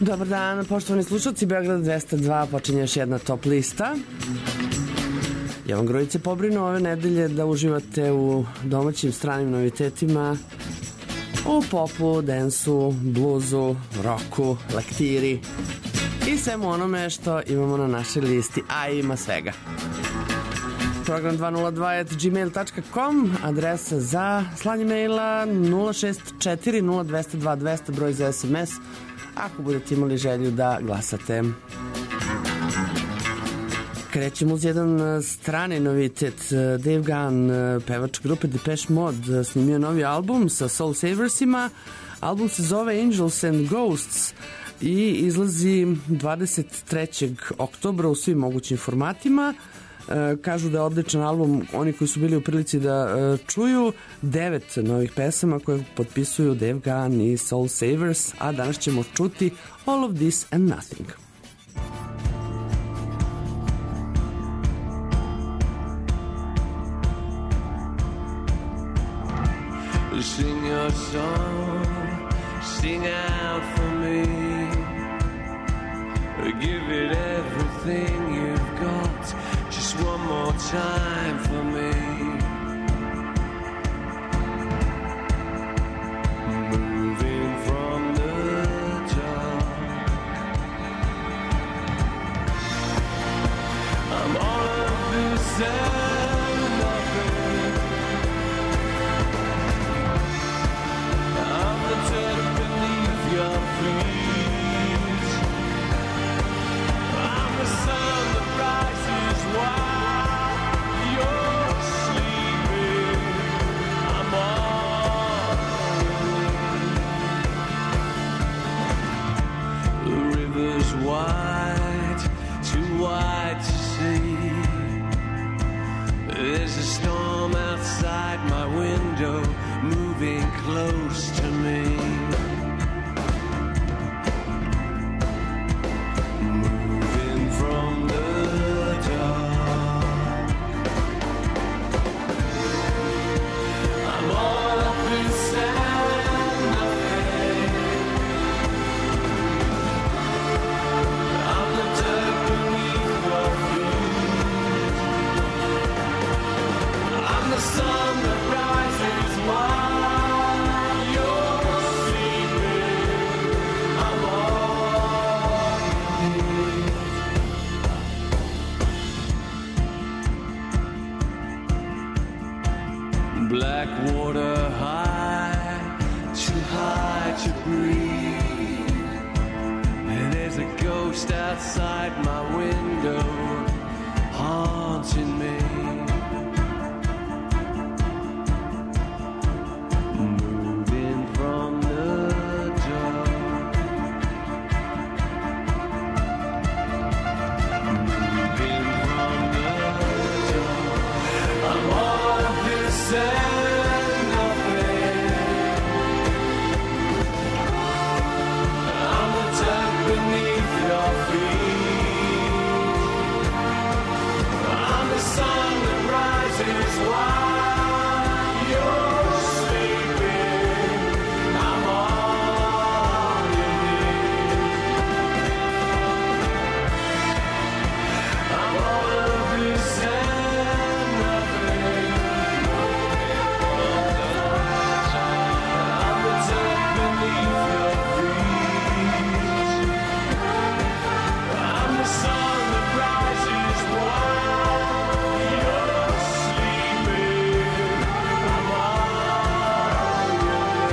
Dobar dan, poštovani slušalci, Beograd 202 počinje još jedna top lista. Jovan Grujić se pobrinuo ove nedelje da uživate u domaćim stranim novitetima, u popu, densu, bluzu, roku, lektiri i svemu onome što imamo na našoj listi, a ima svega. Program 202@gmail.com, adresa za slanje maila 064 0202 200, broj za SMS ako budete imali želju da glasate. Krećemo uz jedan strani novitet. Dave Gahan, pevač grupe Depeche Mode, snimio novi album sa Soul Saversima. Album se zove Angels and Ghosts i izlazi 23. oktobra u svim mogućim formatima. Kažu da je odličan album, oni koji su bili u prilici da čuju 9 novih pesama koje potpisuju Dave Gahan i Soul Savers, a danas ćemo čuti All of This and Nothing. Sing your song, sing out for me, give it everything you've got, just one more time for me. Moving from the dark, I'm all of this and nothing. I'm the dirt beneath your feet. I'm the sun that rises while you're sleeping. I'm all the river's wide, too wide to see. There's a storm outside my window, moving close to me. Moving from the dark, I'm all of this and nothing. I'm the dirt beneath your feet. I'm the sun that rises while you're sleeping. I'm all you need. Black water high to breathe. And there's a ghost outside my window haunting me. Moving from the dark, moving from the dark. I'm all of this and nothing. I'm the dirt beneath your feet. I'm the sun that rises while you're sleeping. I'm all you need. I'm all of this and nothing. I'm the dirt beneath your feet. I'm the sun that rises while you're sleeping. I'm all you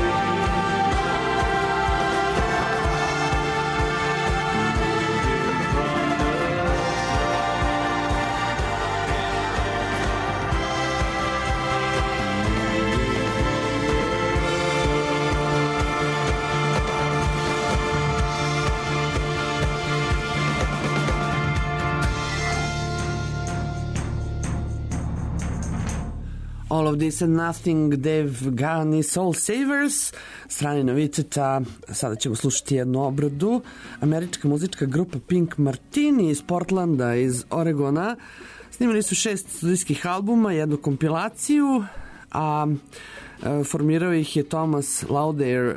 All of This and Nothing, Dave Gahan i Soul Savers. Strani noviceta, sada ćemo slušati jednu obradu. Američka muzička grupa Pink Martini iz Portlanda, iz Oregona. Snimili su 6 studijskih albuma, jednu kompilaciju, a Formirao ih je Thomas Lauderdale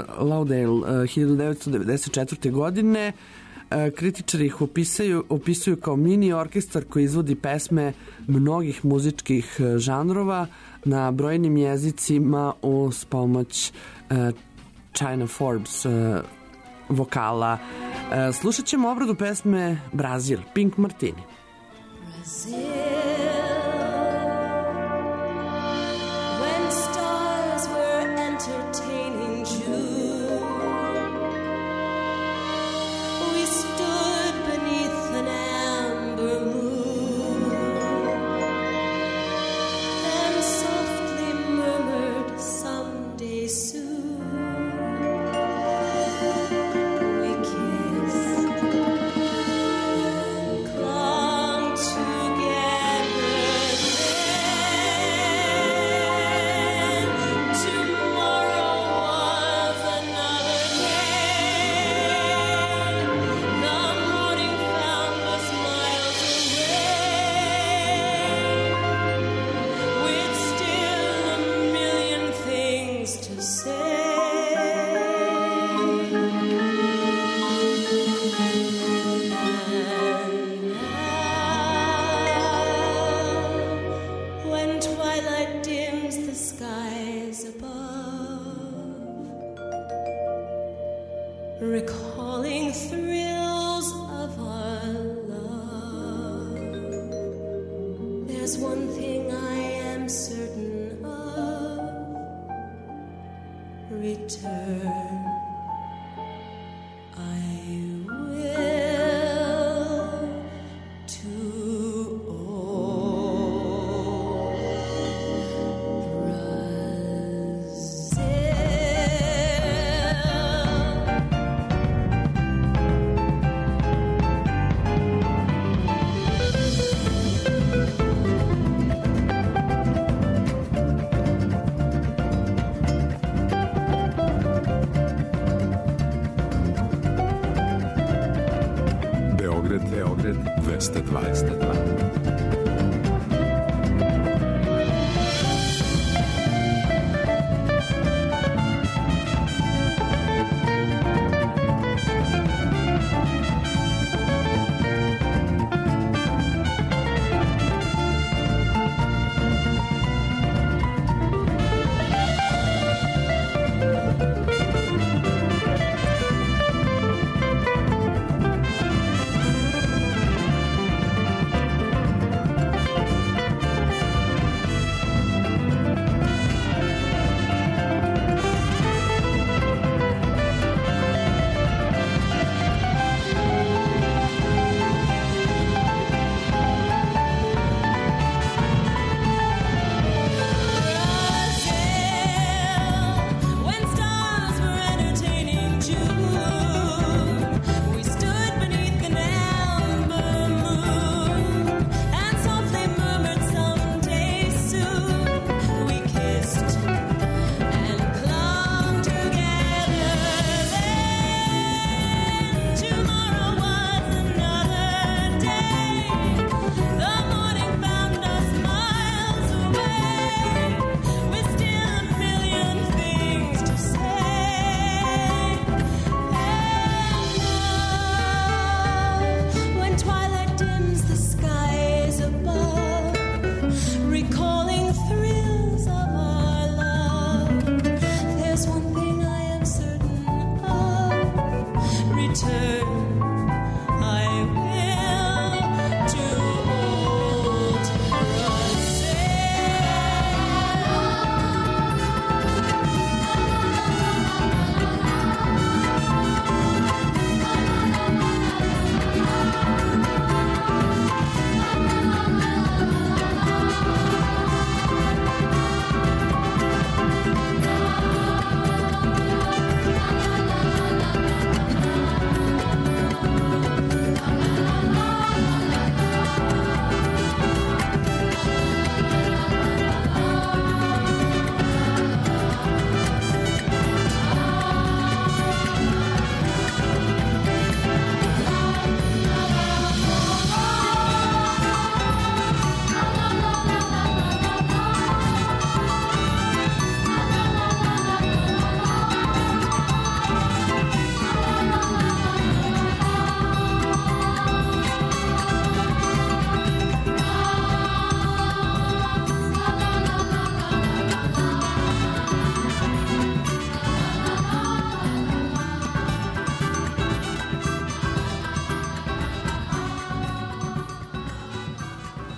1994. godine. Kritičari ih opisuju kao mini orkestar koji izvodi pesme mnogih muzičkih žanrova na brojnim jezicima uz pomoć China Forbes vokala. Slušat ćemo obradu pesme Brazil, Pink Martini. Brazil, when stars were entertaining June, we stood beneath an amber moon and softly murmured someday soon. We kissed and clung together then. Tomorrow was another day. The morning found us miles away, with still a million things to say. And now, when twilight dims the skies above, recalling thrills of our love, there's one thing I am certain of: return. I will to old Brazil. Beograd 202.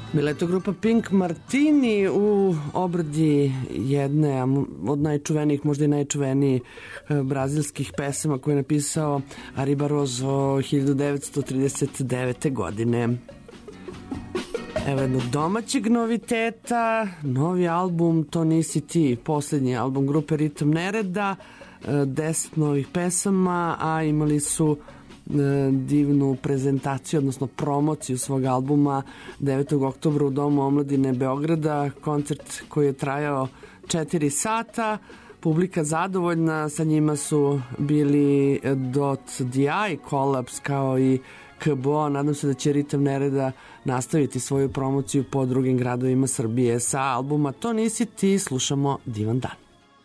Bila je to grupa Pink Martini u obradi jedne od najčuvenijih, možda i najčuvenijih brazilskih pesama koje je napisao Ari Barroso 1939. godine. Evo jednog domaćeg noviteta, novi album To nisi ti, posljednji album grupe Ritam Nereda, 10 novih pesama, a imali su divnu prezentaciju, odnosno promociju svog albuma 9. oktobra u Domu omladine Beograda, koncert koji je trajao 4 sata, publika zadovoljna, sa njima su bili .di, Kolaps kao i KBO, nadam se da će Ritam Nereda nastaviti svoju promociju po drugim gradovima Srbije. Sa albuma To nisi ti slušamo Divan dan.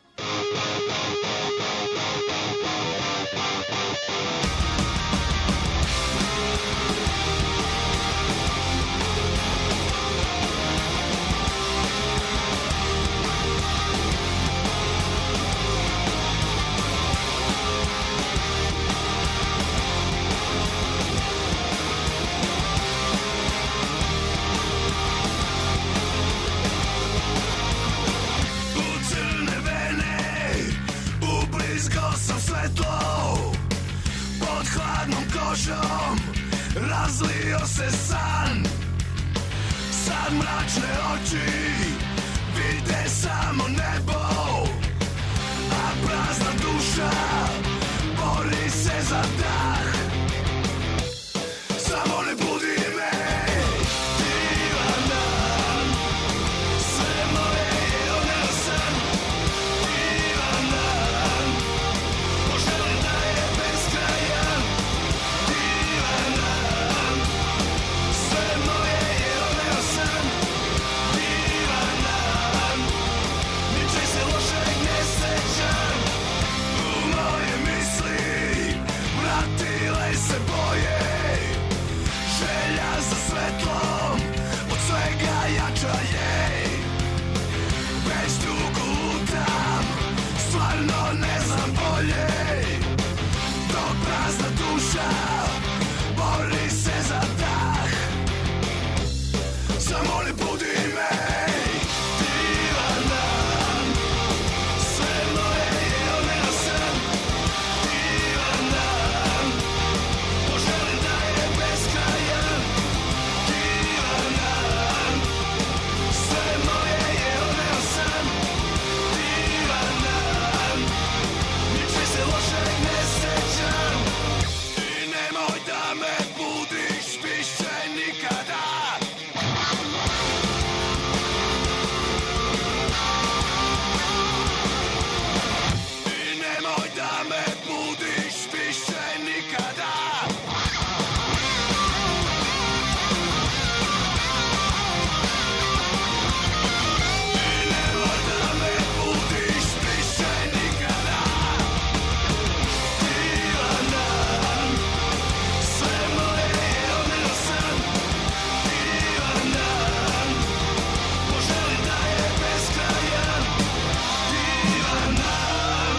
Razlio se san, sad mračne oči vide samo nebo, a prazna duša bori se za dah. Samo ne budi me, divan dan, sve moje je odneo san. Divan dan, poželim da je beskrajan. Divan dan, sve moje je odneo san. Divan dan, ničeg se lošeg ne sećam. U moje misli vratile se boje, želja za svetlom od svega jača je. Već dugo lutam, stvarno ne znam bolje, dok prazna duša bori se za dah. Samo ne budi me, divan dan, sve moje je odneo san. Divan dan, poželim da je beskrajan. Divan dan, sve moje je odneo san. Divan dan, ničeg se lošeg ne sećam. I nemoj da me budiš više nikada. I nemoj da me budiš više nikada. I nemoj da me budiš više nikada. Divan dan, sve moje je odneo san. Divan dan, poželim da je beskrajan. Divan dan,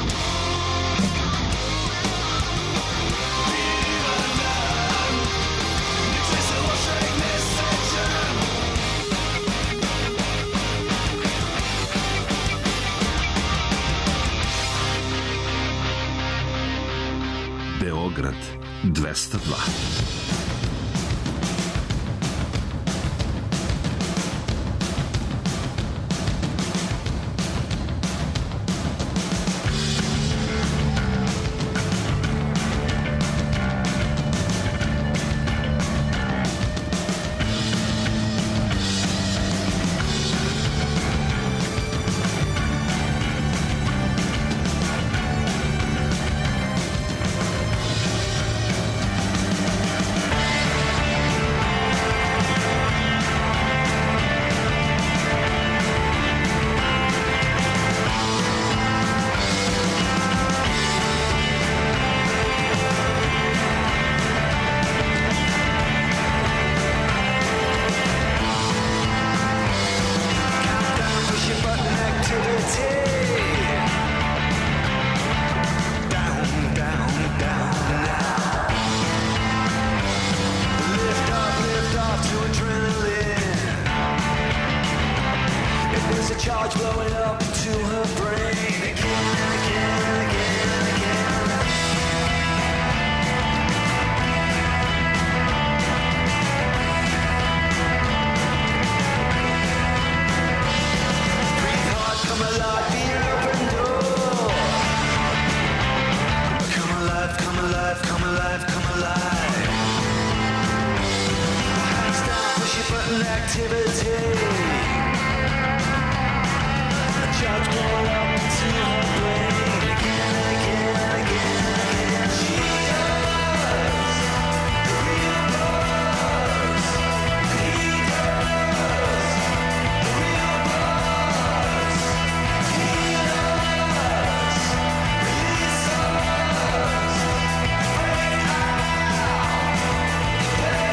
divan dan, ničeg se lošeg ne sećam. Beograd 202. sensitivity. Just pulled up to her brain again and again and again and again. She does the real buzz. He does the real buzz. He does release us. Break out, play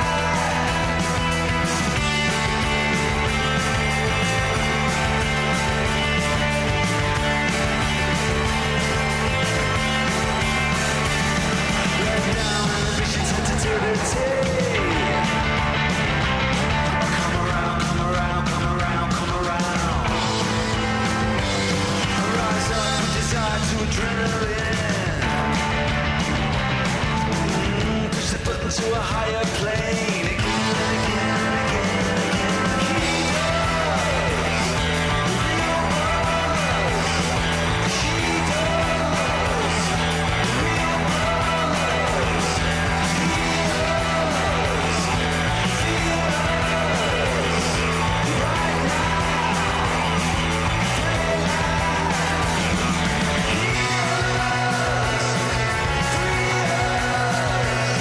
to a higher plane again and again and again and again. He does the real buzz. She does the real buzz. He does feel us right now. Play like he does. Free us.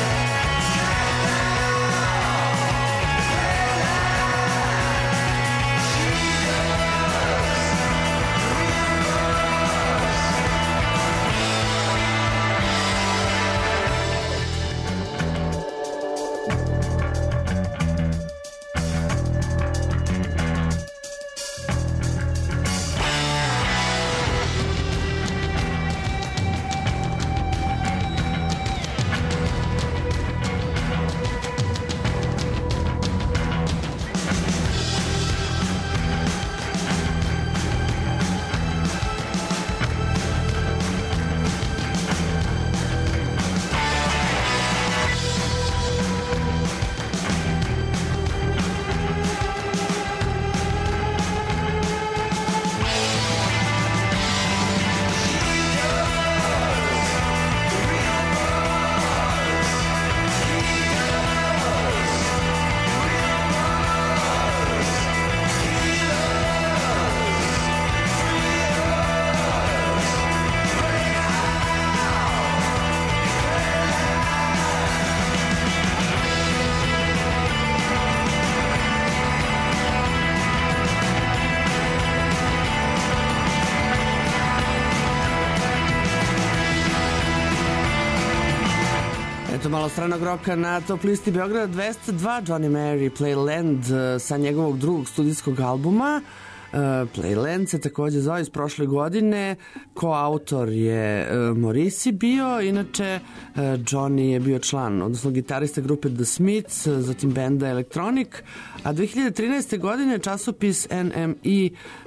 Eto malo stranog roka na top listi Beograda 202, Johnny Merry, Playland sa njegovog drugog studijskog albuma. Playland se takođe zove iz prošle godine. Koautor je Morrissey bio, inače Johnny je bio član, odnosno gitarista grupe The Smiths, zatim benda Electronic, a 2013. godine časopis NME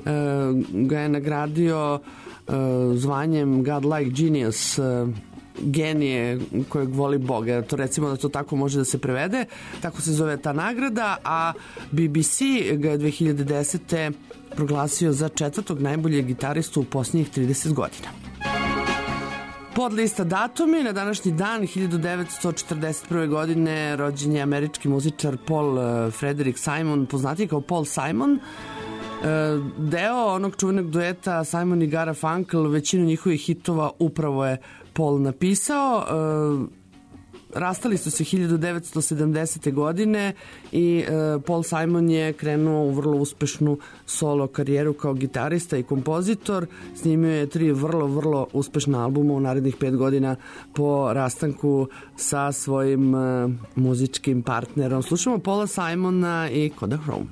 ga je nagradio zvanjem Godlike Genius, genije kojeg voli Boga. To recimo da to tako može da se prevede. Tako se zove ta nagrada, a BBC ga je 2010. proglasio za četvrtog najboljeg gitaristu u posljednjih 30 godina. Pod lista datumi, na današnji dan 1941. godine rođen je američki muzičar Paul Frederick Simon, poznatiji kao Paul Simon. Deo onog čuvenog dueta Simon i Garfunkel, većinu njihovih hitova upravo je Paul napisao. Rastali su se 1970. godine i Paul Simon je krenuo u vrlo uspešnu solo karijeru kao gitarista i kompozitor. Snimio je 3 vrlo uspešna albuma u narednih 5 godina po rastanku sa svojim muzičkim partnerom. Slušamo Paula Simona i Kodachrome.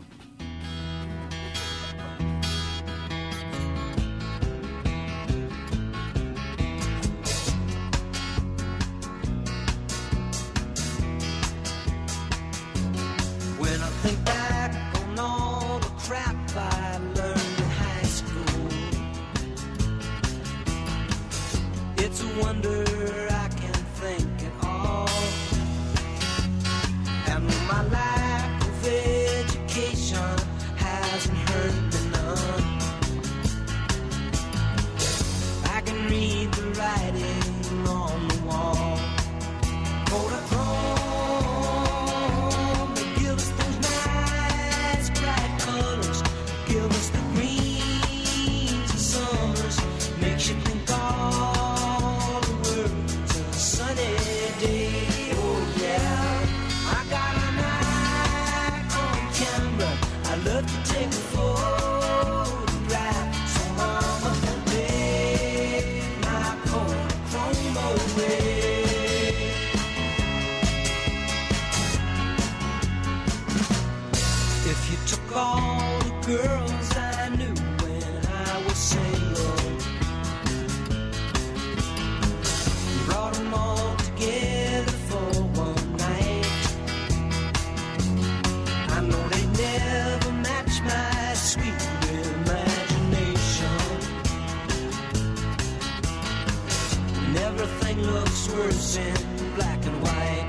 My lack of education day. Oh yeah, I got an eye on camera. I love to take a photograph. So mama, take my chrome away. If you took all the girls I knew when I was single, brought them all together for one night, I know they never match my sweet imagination. And everything looks worse in black and white.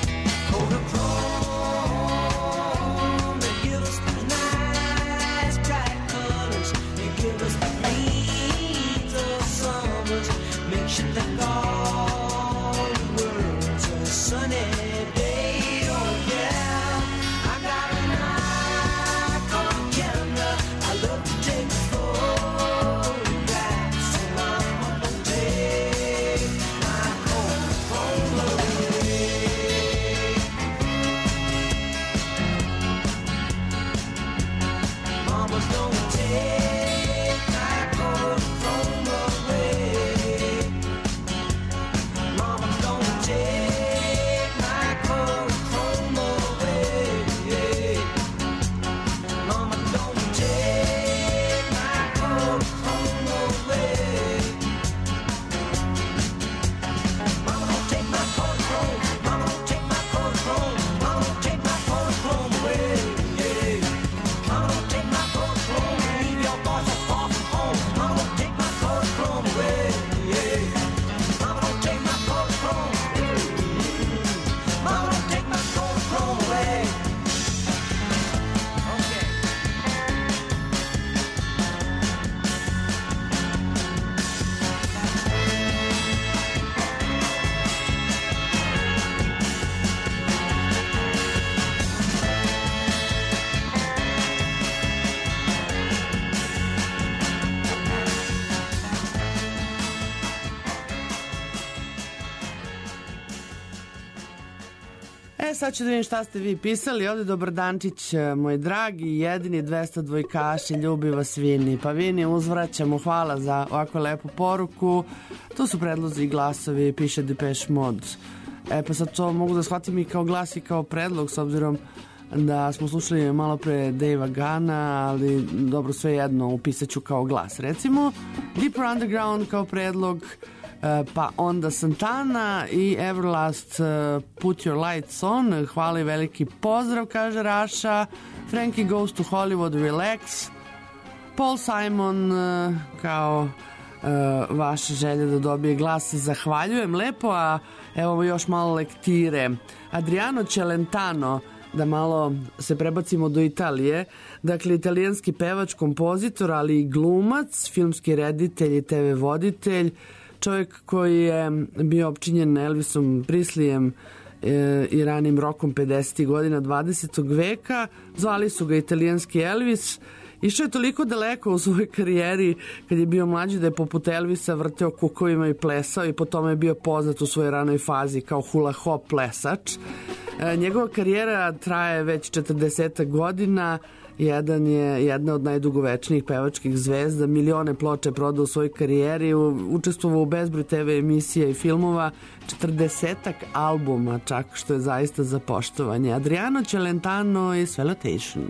Kodachrome, they give us the nice bright colors. They give us the greens of summers. Makes you think all the world's a sunny day. Oh yeah, I got an icon camera. I love to take photographs. So mama, don't take my home away. Mamas, don't take my chrome away. Mama, don't take my chrome away. Mama, don't take my chrome away. Mama, don't take my chrome. Mama, don't take my chrome. Mama, don't take my chrome away. Mama, don't take my chrome. Leave your boys so far from home. Mama, don't take my chrome away. Mama, don't take my chrome. Mama, don't take my chrome away. Okay. Sad ću da vidim šta ste vi pisali. Ovde Dobrodančić, moj dragi, jedini 202 kaši, ljubi vas Vini. Pa Vini, uzvraćamo, hvala za ovako lepu poruku. Tu su predlozi i glasovi, piše Depeche Mode. Pa sad to mogu da shvatim i kao glas i kao predlog, s obzirom da smo slušali malo pre Davea Gana, ali dobro, sve jedno upisat ću kao glas. Recimo, Deeper Underground kao predlog, pa onda Santana i Everlast, Put Your Lights On. Hvala i veliki pozdrav, kaže Raša. Frankie Goes to Hollywood, Relax. Paul Simon kao vaša želja da dobije glas, zahvaljujem lepo. A evo još malo lektire. Adriano Celentano, da malo se prebacimo do Italije. Dakle, italijanski pevač, kompozitor, ali i glumac, filmski reditelj i TV voditelj. Čovjek koji je bio opčinjen Elvisom Prislijem i ranim rokom 50. godina 20. veka. Zvali su ga italijanski Elvis. Išao je toliko daleko u svojoj karijeri kad je bio mlađi da je poput Elvisa vrteo kukovima i plesao i po tome je bio poznat u svojoj ranoj fazi kao hula hop plesač. Njegova karijera traje već 40 godina. Jedna od najdugovečnijih pevačkih zvezda, milione ploče prodao u svojoj karijeri, učestvovao u bezbroj TV emisija i filmova, 40-ak albuma čak, što je zaista za poštovanje. Adriano Celentano i Svelotation.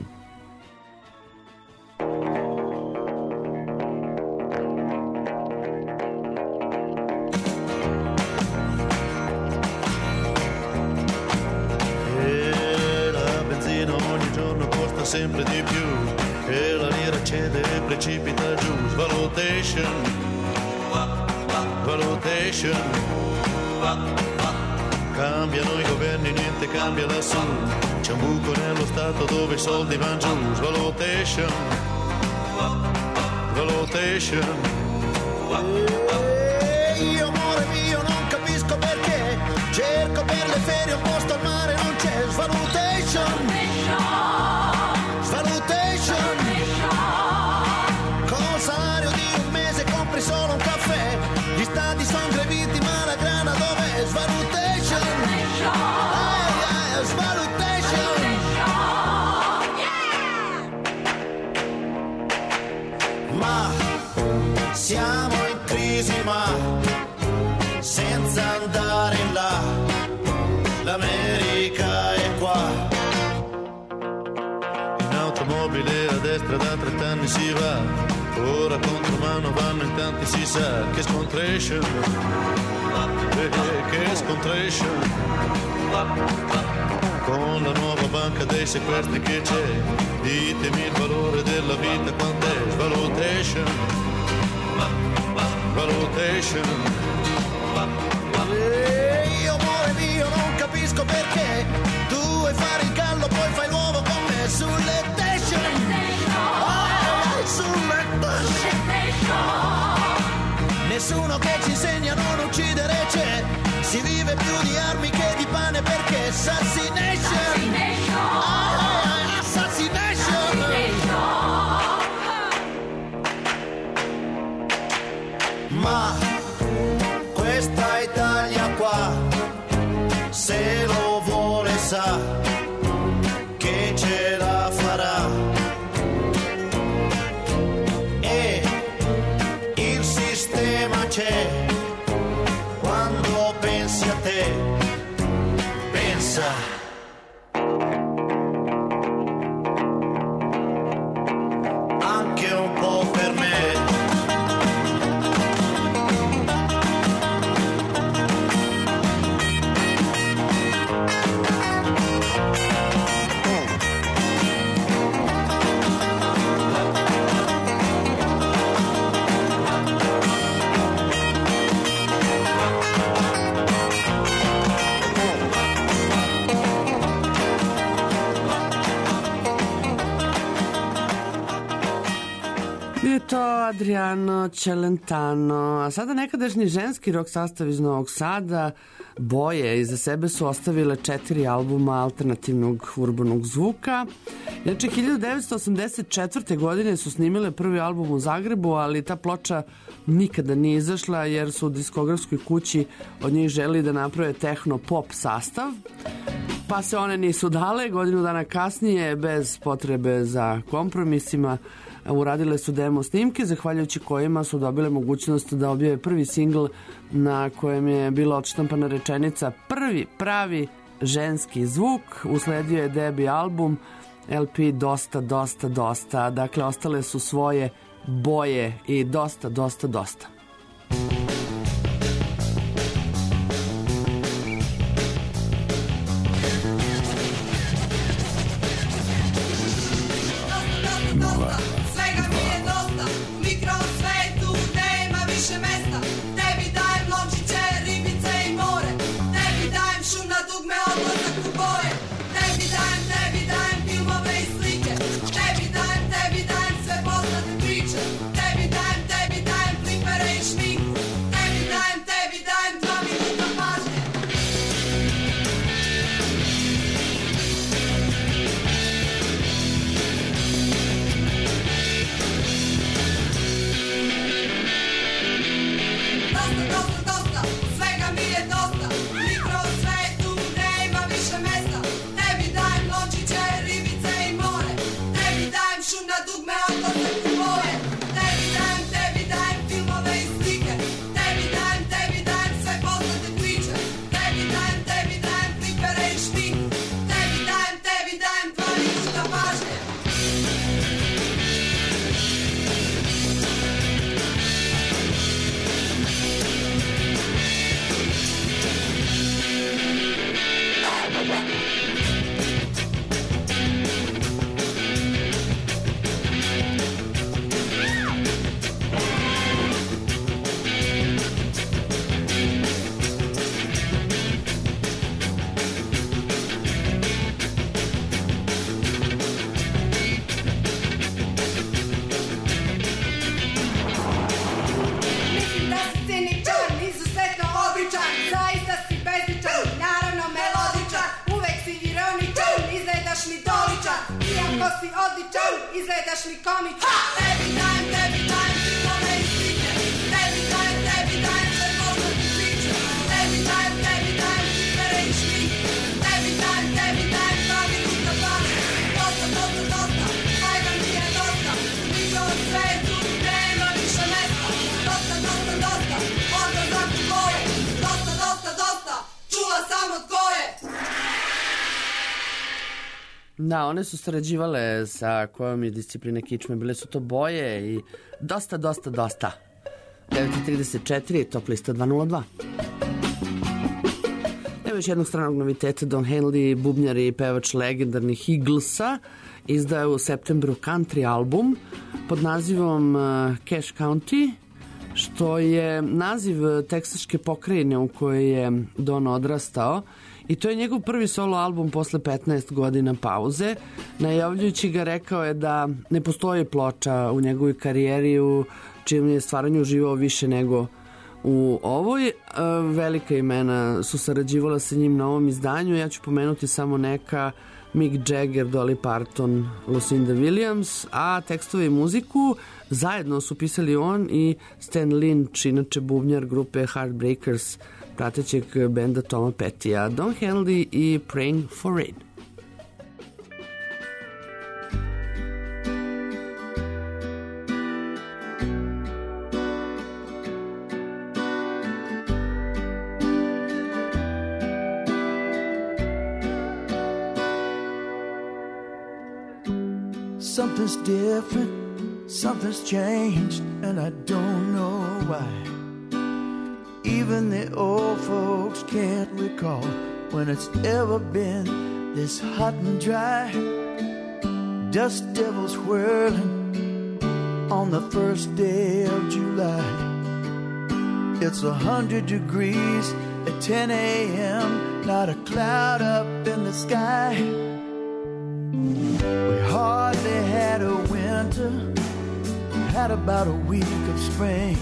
Sempre di più e la lira cede e precipita giù. Valutation, valutation. Cambiano i governi, niente cambia lassù. C'è un buco nello stato dove i soldi van giù. Valutation, valutation. Io amore mio non capisco perché cerco per le ferie un posto al mare non c'è. Valutation. Valutation. Con il salario di un mese compri solo un caffè. Gli stati sono greviti ma la grana dov'è? Valutation. anni si va, ora contro mano vanno in tanti, si sa che scontration, che scontration, con la nuova banca dei sequestri che c'è, ditemi il valore della vita quant'è, valutation, valutation. Io amore mio non capisco perché tu vuoi fare il gallo poi fai l'uovo con me sulle station, sulle station. Nessuno che ci insegna a non uccidere c'è, si vive più di armi che di pane perché assassination, assassination. Ma questa Italia qua, se lo vuole sa che ce la farà, e il sistema c'è, quando pensi a te, pensa. Anche un po' per me. Bio je to Adriano Celentano, a sada nekadašnji ženski rock sastav iz Novog Sada, Boje, iza sebe su ostavile 4 albuma alternativnog urbanog zvuka. Inače, 1984. godine su snimile prvi album u Zagrebu, ali ta ploča nikada nije izašla jer su u diskografskoj kući od njih želi da naprave techno-pop sastav. Pa se one nisu dale, godinu dana kasnije, bez potrebe za kompromisima, uradile su demo snimke, zahvaljujući kojima su dobile mogućnost da objave prvi singl na kojem je bila odštampana rečenica prvi pravi ženski zvuk. Usledio je debi album LP Dosta, dosta, dosta. Dakle, ostale su svoje Boje i dosta, dosta, dosta. Izgledaš mi komičan, tebi dajem, filmove i slike, tebi dajem, sve poznate priče, tebi dajem, pripere i šmink, tebi dajem, 2 minuta paše, dosta, dosta, dosta, svega mi je dosta, niko u svetu nema više mesta, dosta, dosta, dosta, odlazak u boje, dosta, dosta, dosta, čula sam od koje. Da, one su sarađivale sa kojom je discipline kičme, bile su to boje i dosta. 9.34, top lista 202. Evo još jednog stranog noviteta, Don Henley, bubnjar i pevač legendarnih Eaglesa, izdao u septembru country album pod nazivom Cache County, što je naziv teksaške pokrajine u kojoj je Don odrastao, i to je njegov prvi solo album posle 15 godina pauze. Najavljujući ga rekao je da ne postoji ploča u njegovoj karijeri u čijem je stvaranju uživao više nego u ovoj. Velika imena su sarađivala sa njim na ovom izdanju. Ja ću pomenuti samo neka: Mick Jagger, Dolly Parton, Lucinda Williams, a tekstove i muziku zajedno su pisali on i Stan Lynch, inače bubnjar grupe Heartbreakers, pratećeg benda Toma Pettya. Don Henley i Praying for Rain. Something's different, something's changed, and I don't know why. Even the old folks can't recall when it's ever been this hot and dry. Dust devils whirling on the first day of July. It's 100 degrees at 10 a.m., not a cloud up in the sky. We hardly had a winter, had about a week of spring.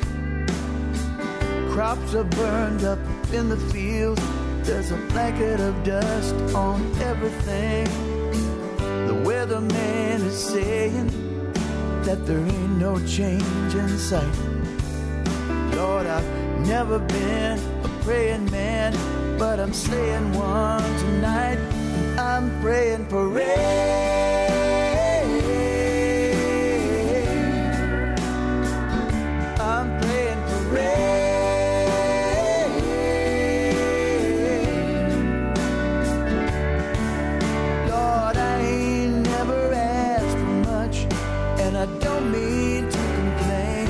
Crops are burned up in the fields, there's a blanket of dust on everything. The weatherman is saying that there ain't no change in sight. Lord, I've never been a praying man, but I'm slaying one tonight. I'm praying for rain. I'm praying for rain. Lord, I ain't never asked for much, and I don't mean to complain,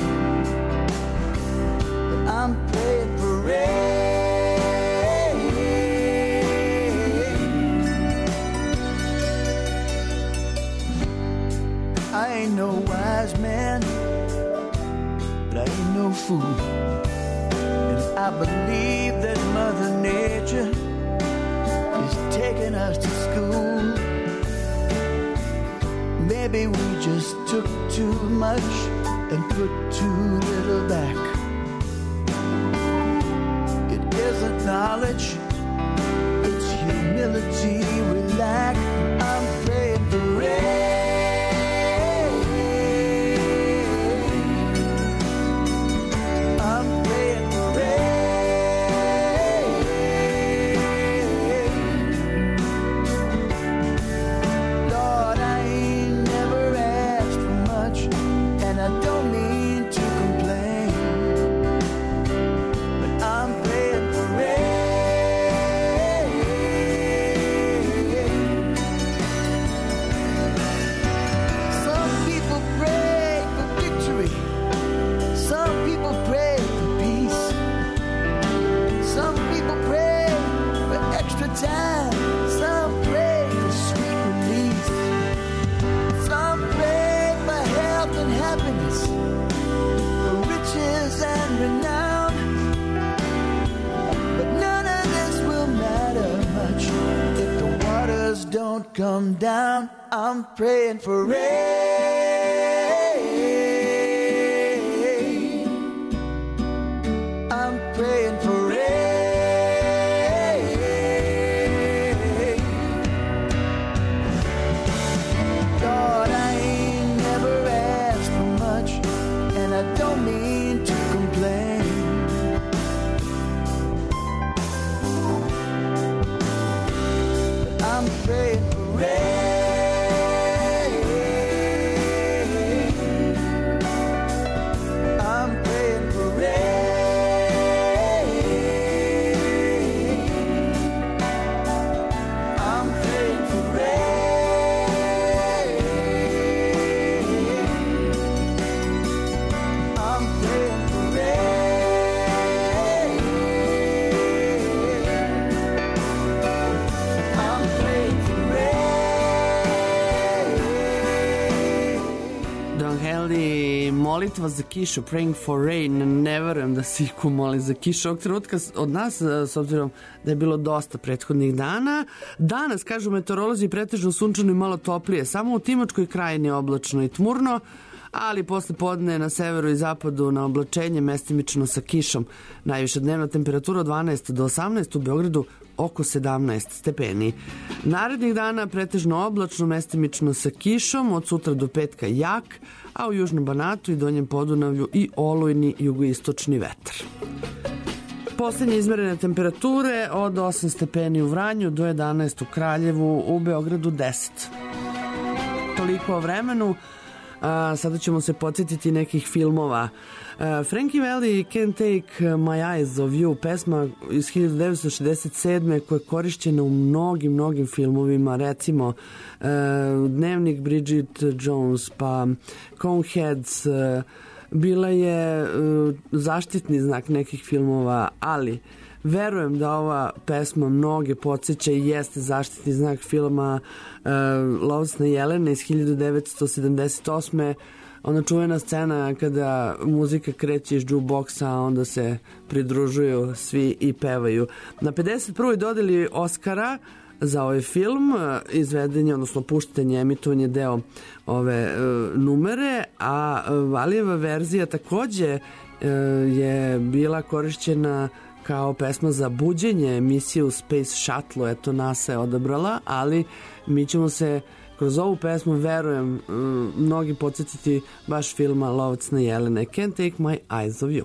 but I'm praying for rain. I ain't no wise man, but I ain't no fool. And I believe that Mother Nature is taking us to school. Maybe we just took too much and put too little back. It isn't knowledge, it's humility we lack. I'm praying for rain. Come down, I'm praying for rain. I'm praying for rain. Lord, I ain't never asked for much, and I don't mean to complain, but I'm praying for rain. molitva za kišu, praying for rain. Ne verujem da se iko moli za kišu ovog trenutka od nas, s obzirom da je bilo dosta prethodnih dana. Danas, kažu meteorolozi, pretežno sunčano i malo toplije, samo u Timočkoj krajini oblačno i tmurno, ali posle podne na severu i zapadu na oblačenje, mestimično sa kišom. Najviša dnevna temperatura od 12 do 18, u Beogradu oko 17 stepeni. Narednih dana pretežno oblačno, mestimično sa kišom, od sutra do petka jak, a u Južnom Banatu i Donjem Podunavlju i olujni jugoistočni vetar. Poslednje izmerene temperature od 8 stepeni u Vranju do 11 u Kraljevu, u Beogradu 10. Toliko o vremenu. Sada ćemo se podsjetiti nekih filmova. Frankie Valli, Can't Take My Eyes Off You, pesma iz 1967. koja je korišćena u mnogim filmovima, recimo Dnevnik Bridget Jones, pa Coneheads, bila je zaštitni znak nekih filmova, ali verujem da ova pesma mnoge podsjeća i jeste zaštitni znak filma Lovosna Jelena iz 1978. Ona čuvena scena kada muzika kreće iz jukeboxa, a onda se pridružuju svi i pevaju. Na 51. dodeli Oscara za ovaj film, izvedenje, odnosno puštanje, emitovanje deo ove numere, a Valijeva verzija takođe je bila korišćena kao pesma za buđenje emisiju Space Shuttle, eto NASA je odabrala, ali mi ćemo se kroz ovu pesmu, verujem, mnogi podsjetiti baš filma Lovosna Jelena, Can't Take My Eyes Off You.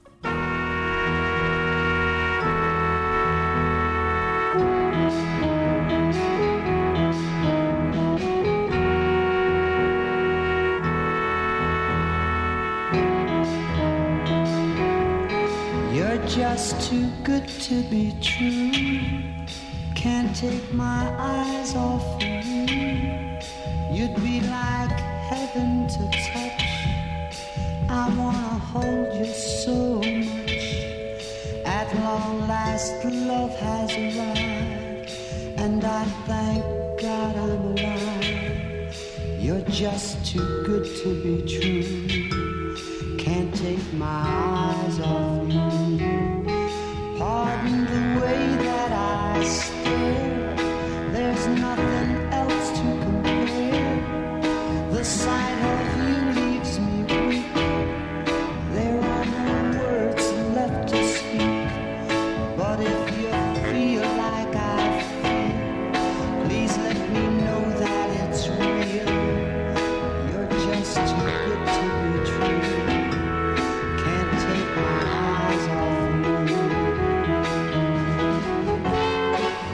You're just too good to be true. Can't take my eyes off of you. You'd be like heaven to touch. I wanna hold you so much. At long last love has arrived, and I thank God I'm alive. You're just too good to be true. Can't take my eyes off you. Pardon the way that I stare. There's nothing else to compare. The sight of you leaves me weak. There are no words left to speak. But if you feel like I feel, please let me know that it's real. You're just too good to be true. Can't take my eyes off you.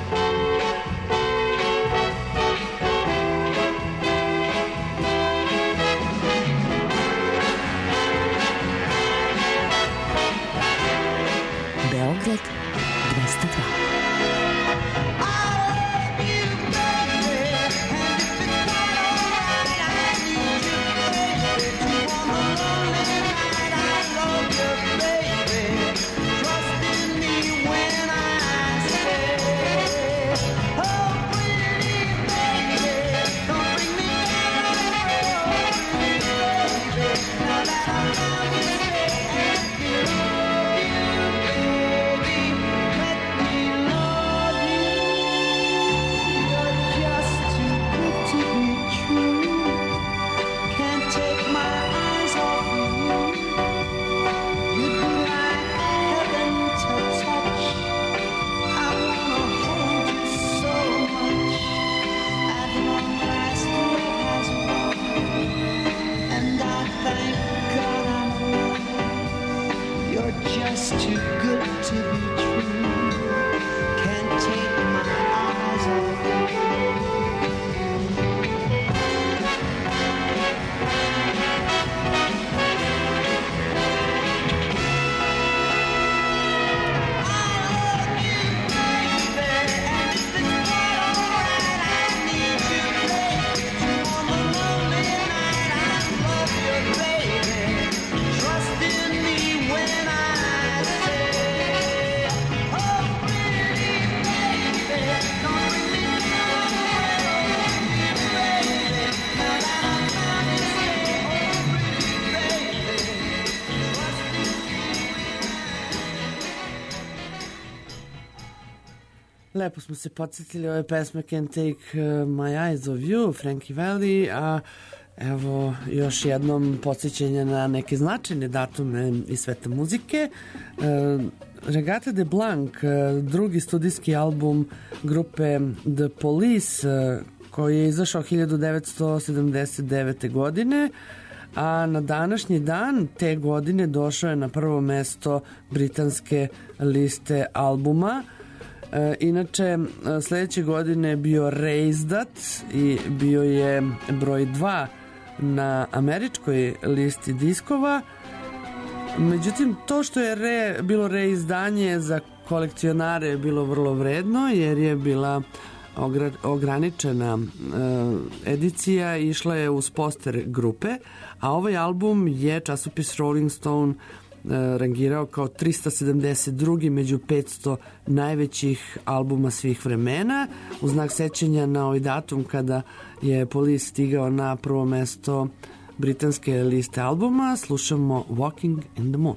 Lepo smo se podsjetili ove pesme Can't Take My Eyes Off You, Frankie Valli, a evo još jednom podsjećanje na neke značajne datume iz sveta muzike. Regata de Blanc, drugi studijski album grupe The Police, koji je izašao 1979. godine, a na današnji dan te godine došao je na prvo mesto britanske liste albuma. Inače, sledeće godine je bio Raised i bio je broj 2 na američkoj listi diskova. Međutim, to što je bilo reizdanje za kolekcionare je bilo vrlo vredno, jer je bila ograničena edicija, išla je uz poster grupe, a ovaj album je časopis Rolling Stone rangirao kao 372. među 500 najvećih albuma svih vremena. U znak sećanja na ovaj datum kada je Police stigao na prvo mesto britanske liste albuma, slušamo Walking in the Moon.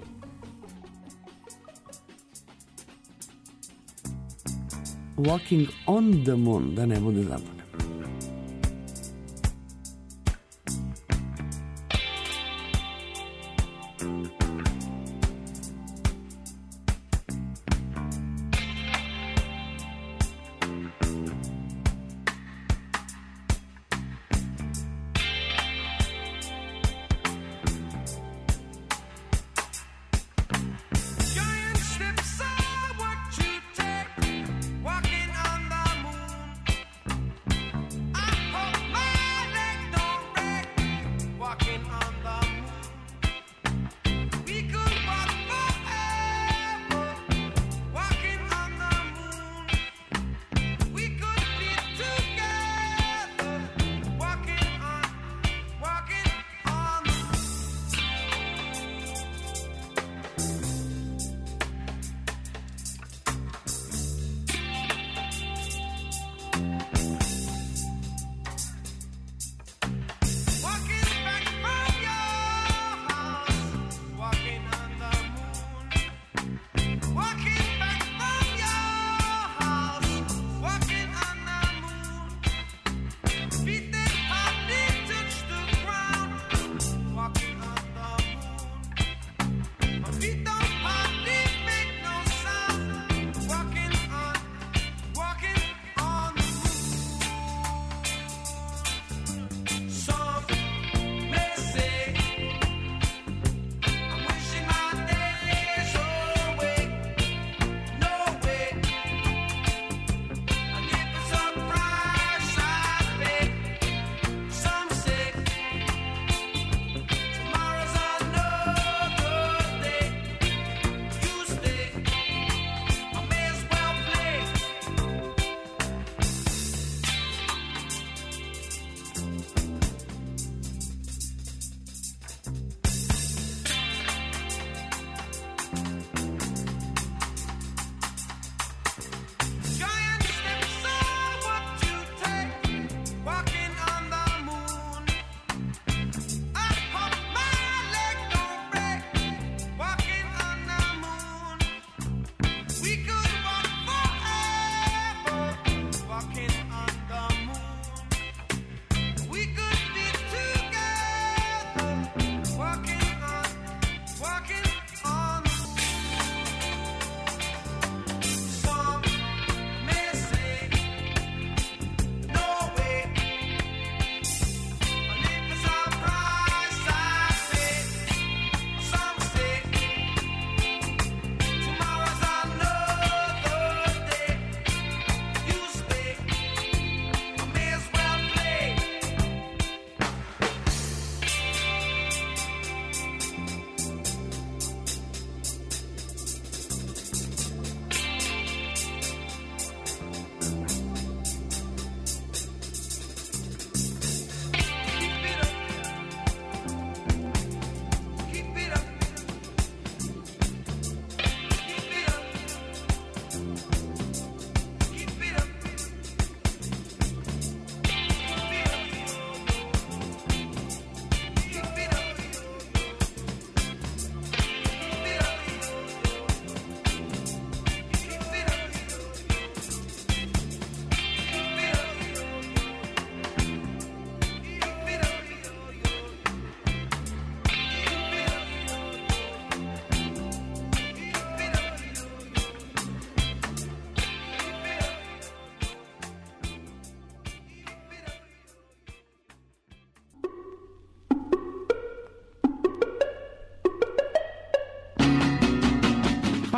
Walking on the Moon, da ne bude zabune. Giant steps are what you take, walking on the moon.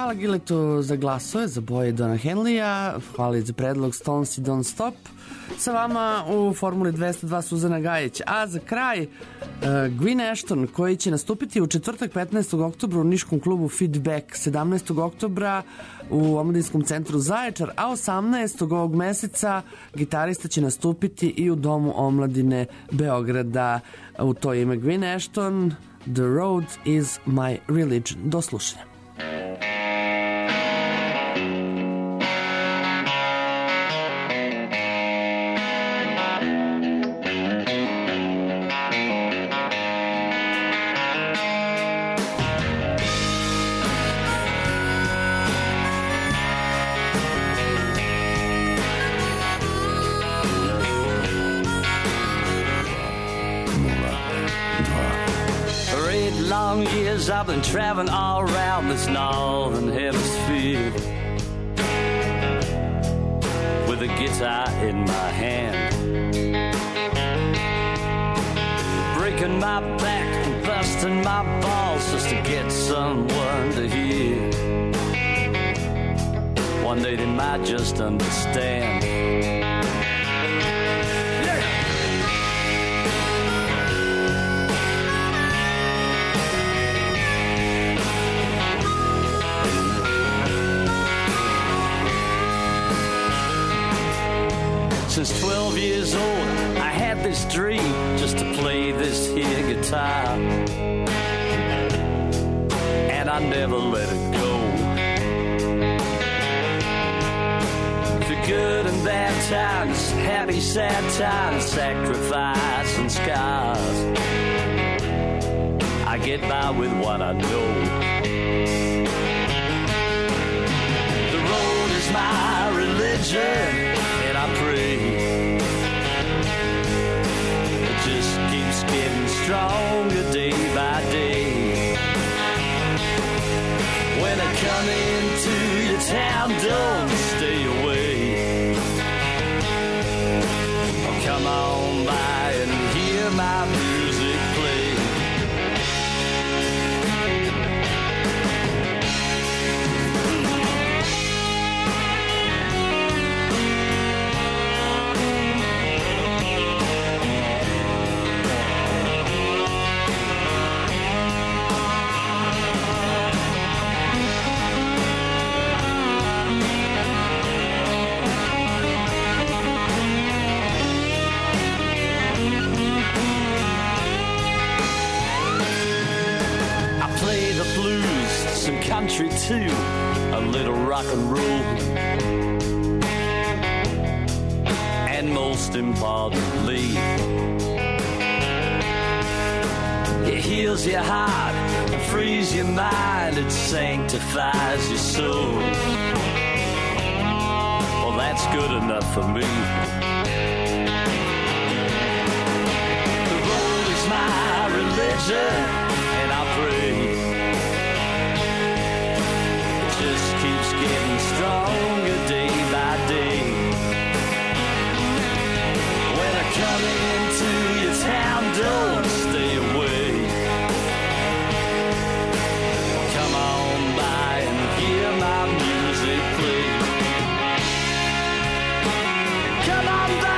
Hvala Giletu za glasove, za boje Dona Henleya, hvala i za predlog Stones i Don't Stop. Sa vama u Formuli 202 Suzana Gajić. A za kraj Gwyn Ashton, koji će nastupiti u četvrtak 15. oktobra u niškom klubu Feedback, 17. oktobra u Omladinskom centru Zaječar, a 18. ovog meseca gitarista će nastupiti i u Domu omladine Beograda. U to ime Gwyn Ashton, The Road is my religion. Do slušanja. I've been traveling all around this northern hemisphere with a guitar in my hand, breaking my back and busting my balls just to get someone to hear. One day they might just understand. Since 12 years old, I had this dream just to play this here guitar, and I never let it go. Through good and bad times, happy, sad times, sacrifice and scars, I get by with what I know. The road is my religion, and I pray it just keeps getting stronger day by day. When I come into your town, don't stay away. Oh, come on by and hear my music play. Some country too, a little rock and roll, and most importantly, it heals your heart, it frees your mind, it sanctifies your soul. Well, that's good enough for me. The road is my religion, and I pray just keeps getting stronger day by day. When I come into your town, don't stay away. Come on by and hear my music play. Come on by.